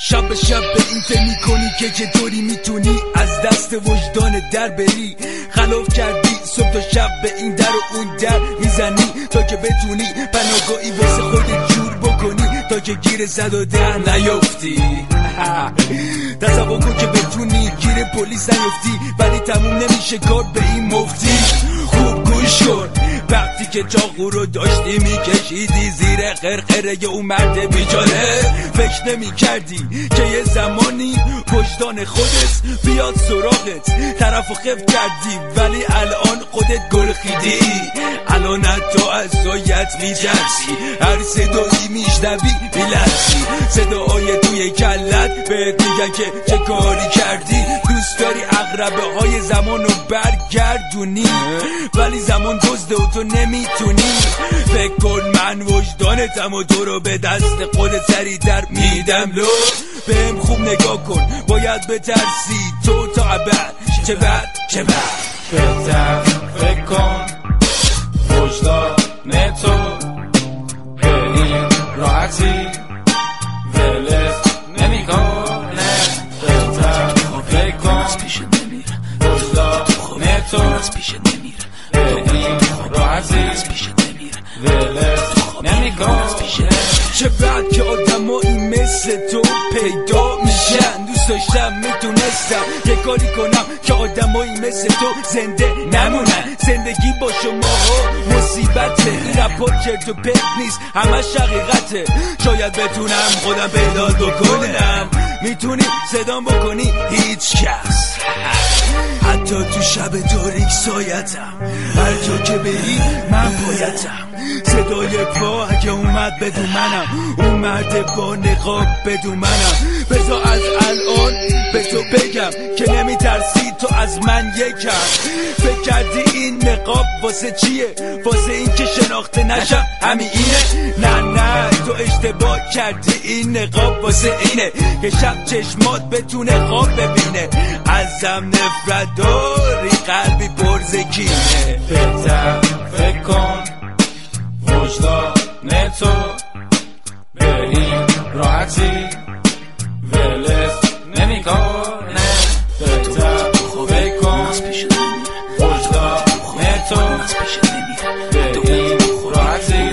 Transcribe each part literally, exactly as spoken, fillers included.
شب به شب به این فکر میکنی که چطوری میتونی از دست وجدان در بری. خلاف کردی صبح تا شب به این در و اون در میزنی تا که بتونی پناهگاهی واسه خودت جور بکنی تا که گیر زد و در نیفتی. تصور کن که بتونی گیر پلیس نیفتی ولی تموم نمیشه کار به این مفتی. خوب گوش کن وقتی که چاقو رو داشتی میکشیدی زیر خرخره اون مرد بیچاره، فکر نمی کردی که یه زمانی وجدان خودت بیاد سراغت، طرف و خف کردی ولی الان خودت گل خیدی. الان تو از سایت میترسی، هر صدایی میشنوی میلرزی، صداهای توی کلت بهت میگن که چه کاری کردی. دوست داری عقربه های زمان رو برگردونی ولی زمان دزده و تو نمیتونی. فکر کن من وجدانتم و تو رو به دست خودت سری در میدم. لو بهم خوب نگاه کن، باید بترسی تو تا ابد. چه بد چه بد بهتر فکر کن وجدان تو به این راحتی ولت نمیکنه. بهتر فکر کن وجدان تو به این راحتی ولت نمیکنه. چه بعد که آدمایی مثل تو پیدا میشن. دوست داشتم میتونستم یه کاری کنم که آدمایی مثل تو زنده نمونن. زندگی با شما ها مصیبته، این رپا کرد و پک نیست همه حقیقته. شاید بتونم خودم پیدا بکنم، میتونی صدام بکنی هیچ کس، حتی تو شب تاریک سایتم، هر جا که بری من پایتم. صدای پا اگه اومد بدون منم، اون مرد با نقاب بدون منم. بذار از الان به تو بگم که نمیترسی تو از من یکم. فکر کردی این نقاب واسه چیه؟ واسه این که شناخته نشم همین اینه؟ نه نه تو اشتباه کردی، این نقاب واسه اینه که شب چشمات بتونه خواب ببینه. ازم نفرت داری قلبی پرزکینه. بهتر فکر کن وجدان تو به این راحتی ولت نمیکنه. بهتر فکر کن وجدان تو به این راحتی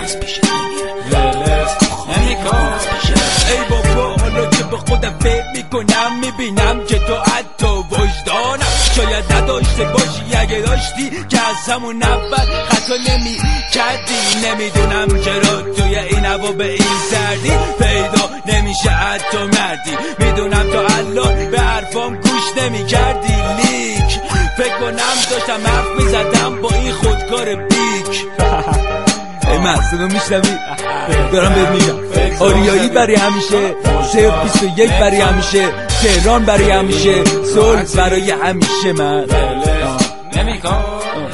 ولت نمیکنه. ای بابا حالا که به خودم فکر میکنم میبینم که تو حتی وجدانم شاید نداشته باشی. اگه داشتی که از همون اول خطا نمی کردی. نمیدونم چرا توی این هوا به این سردی پیدا نمیشه حتی مردی. میدونم تا الان به حرفام گوش نمی کردی، لیک فکر کنم داشتم حرف میزدم با این خودکار بیک. ای محصولو میشنوی؟ دارم بهت میگم آریایی برای همیشه، صفر بیست و یک برای همیشه، تهران برای همیشه، صلح برای همیشه. من نمیکن